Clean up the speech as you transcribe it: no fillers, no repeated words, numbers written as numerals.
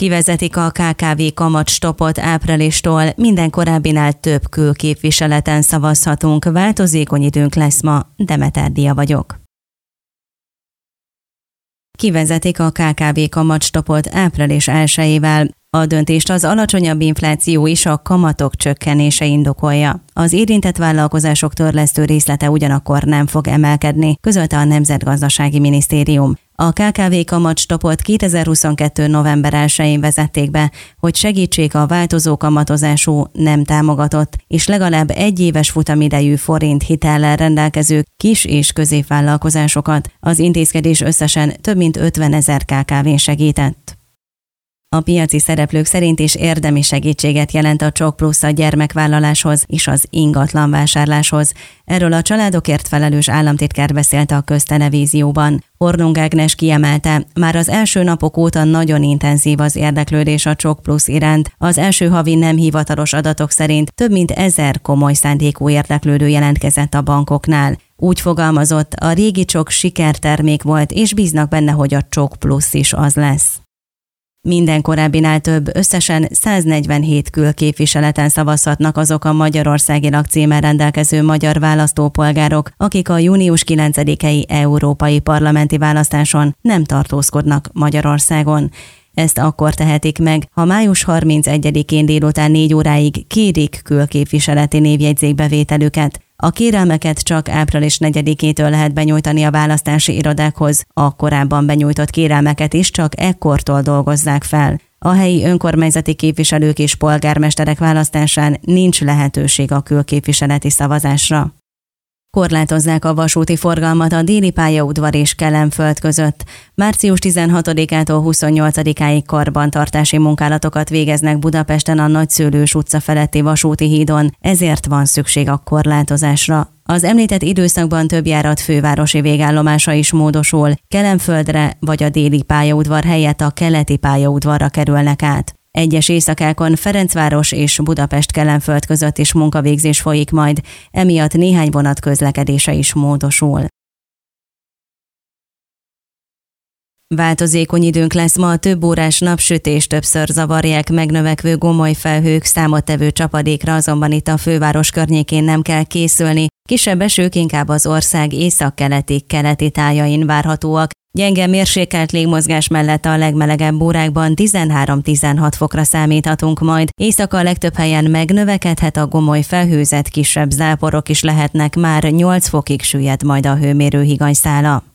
Kivezetik a KKV kamatstopot áprilistól, minden korábbinál több külképviseleten szavazhatunk, változékony időnk lesz ma, Demeter Dia vagyok. Kivezetik a KKV kamatstopot április 1-ével. A döntést az alacsonyabb infláció és a kamatok csökkenése indokolja. Az érintett vállalkozások törlesztő részlete ugyanakkor nem fog emelkedni, közölte a Nemzetgazdasági Minisztérium. A KKV kamatstopot 2022. november 1-én vezették be, hogy segítsék a változó kamatozású, nem támogatott és legalább 1 éves futamidejű forint hitellel rendelkező kis- és középvállalkozásokat. Az intézkedés összesen több mint 50 000 KKV-n segített. A piaci szereplők szerint is érdemi segítséget jelent a Csok Plusz a gyermekvállaláshoz és az ingatlanvásárláshoz. Erről a családokért felelős államtitkár beszélt a Köztelevízióban. Hornung Ágnes kiemelte, már az első napok óta nagyon intenzív az érdeklődés a Csok Plusz iránt. Az első havi nem hivatalos adatok szerint több mint 1000 komoly szándékú érdeklődő jelentkezett a bankoknál. Úgy fogalmazott, a régi Csok sikertermék volt, és bíznak benne, hogy a Csok Plusz is az lesz. Minden korábbinál több, összesen 147 külképviseleten szavazhatnak azok a magyarországi lakcímmel rendelkező magyar választópolgárok, akik a június 9-i európai parlamenti választáson nem tartózkodnak Magyarországon. Ezt akkor tehetik meg, ha május 31-én délután 4 óráig kérik külképviseleti névjegyzékbevételüket. A kérelmeket csak április 4-től lehet benyújtani a választási irodákhoz, a korábban benyújtott kérelmeket is csak ekkortól dolgozzák fel. A helyi önkormányzati képviselők és polgármesterek választásán nincs lehetőség a külképviseleti szavazásra. Korlátozzák a vasúti forgalmat a déli pályaudvar és Kelenföld között. Március 16-ától 28-áig karbantartási munkálatokat végeznek Budapesten a Nagyszőlős utca feletti vasúti hídon, ezért van szükség a korlátozásra. Az említett időszakban több járat fővárosi végállomása is módosul, Kelenföldre vagy a déli pályaudvar helyett a keleti pályaudvarra kerülnek át. Egyes éjszakákon Ferencváros és Budapest-Kelenföld között is munkavégzés folyik majd, emiatt néhány vonat közlekedése is módosul. Változékony időnk lesz ma, több órás napsütés többször zavarják, megnövekvő gomoly felhők, számottevő csapadékra azonban itt a főváros környékén nem kell készülni, kisebb esők inkább az ország északkeleti tájain várhatóak. Gyenge mérsékelt légmozgás mellett a legmelegebb órákban 13-16 fokra számíthatunk majd. Éjszaka a legtöbb helyen megnövekedhet a gomoly felhőzet, kisebb záporok is lehetnek, már 8 fokig süllyed majd a hőmérő higanyszála.